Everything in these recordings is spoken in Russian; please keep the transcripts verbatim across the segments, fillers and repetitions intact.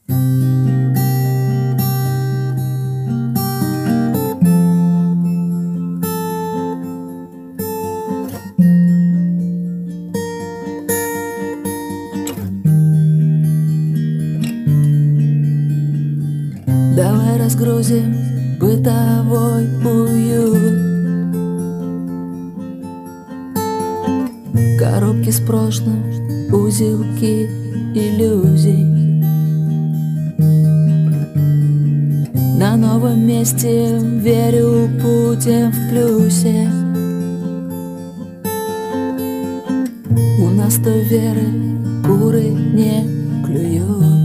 Давай разгрузим бытовой уют, коробки с прошлым, узелки иллюзий. На новом месте верю, путем в плюсе. У нас той веры куры не клюют.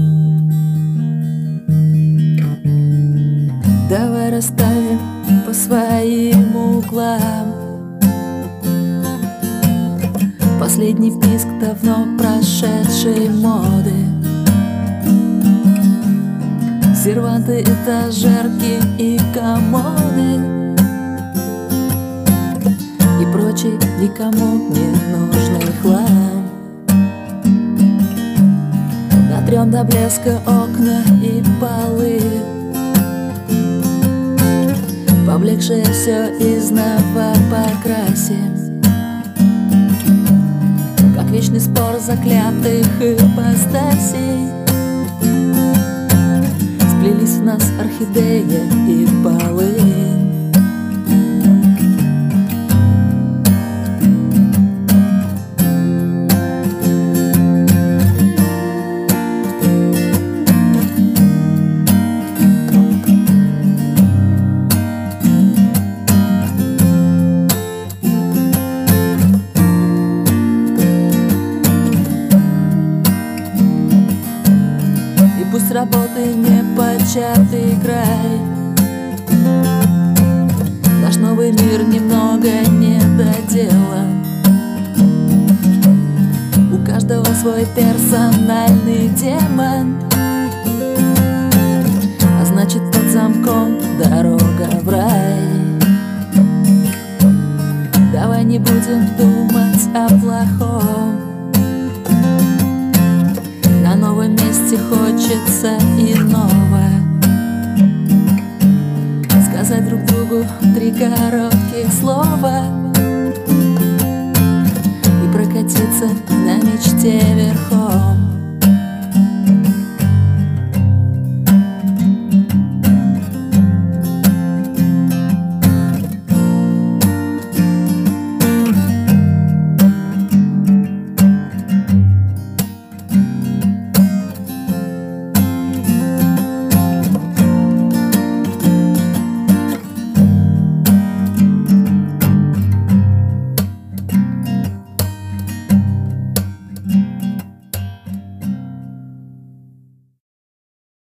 Давай расставим по своим углам последний писк давно прошедшей моды. Серванты, этажерки и комоды и прочий никому не нужный хлам. Натрем до блеска окна и полы, поблекшее все изнова покрасим, как вечный спор заклятых ипостасей. Сплелись в нас орхидея и полынь. Пусть работы не початый край, наш новый мир немного недоделан. У каждого свой персональный демон, а значит под замком дорога в рай. Давай не будем думать о плохом, на новом месте хочется